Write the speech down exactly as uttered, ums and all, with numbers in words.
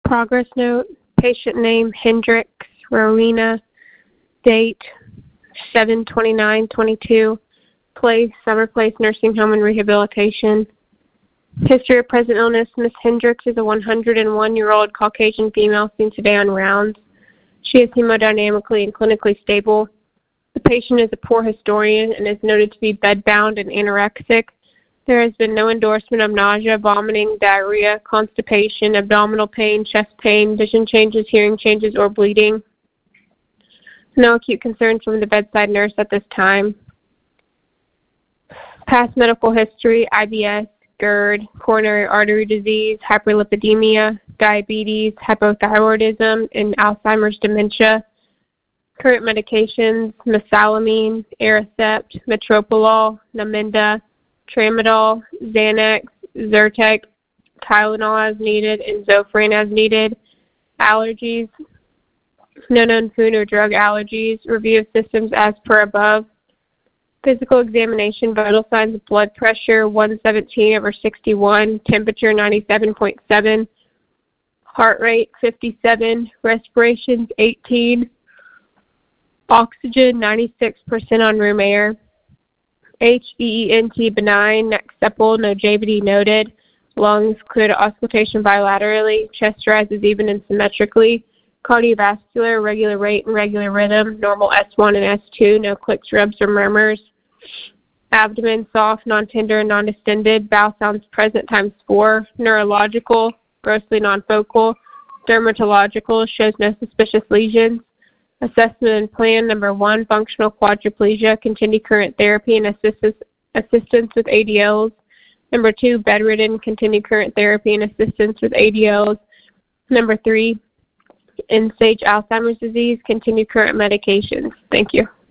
Progress note, patient name Hendricks Rowena, date seven twenty-nine twenty-two, place Summer Place Nursing Home and Rehabilitation. History of present illness, Miss Hendricks is a one hundred one-year-old Caucasian female seen today on rounds. She is hemodynamically and clinically stable. The patient is a poor historian and is noted to be bedbound and anorexic. There has been no endorsement of nausea, vomiting, diarrhea, constipation, abdominal pain, chest pain, vision changes, hearing changes, or bleeding. No acute concerns from the bedside nurse at this time. Past medical history, I B S, GERD, coronary artery disease, hyperlipidemia, diabetes, hypothyroidism, and Alzheimer's dementia. Current medications, mesalamine, Aricept, metoprolol, Namenda, Tramadol, Xanax, Zyrtec, Tylenol as needed, and Zofran as needed. Allergies, no known food or drug allergies. Review of systems as per above. Physical examination, vital signs of blood pressure one seventeen over sixty-one, temperature ninety-seven point seven, heart rate fifty-seven, respirations eighteen, oxygen ninety-six percent on room air. H E E N T benign, neck supple, no J V D noted. Lungs clear to auscultation bilaterally. Chest rises even and symmetrically. Cardiovascular, regular rate and regular rhythm. Normal S one and S two, no clicks, rubs, or murmurs. Abdomen soft, non-tender, and non-distended. Bowel sounds present times four. Neurological, grossly non-focal. Dermatological, shows no suspicious lesions. Assessment and plan, number one, functional quadriplegia, continue current therapy and assistance, assistance with A D Ls. Number two, bedridden, continue current therapy and assistance with A D Ls. Number three, end-stage Alzheimer's disease, continue current medications. Thank you.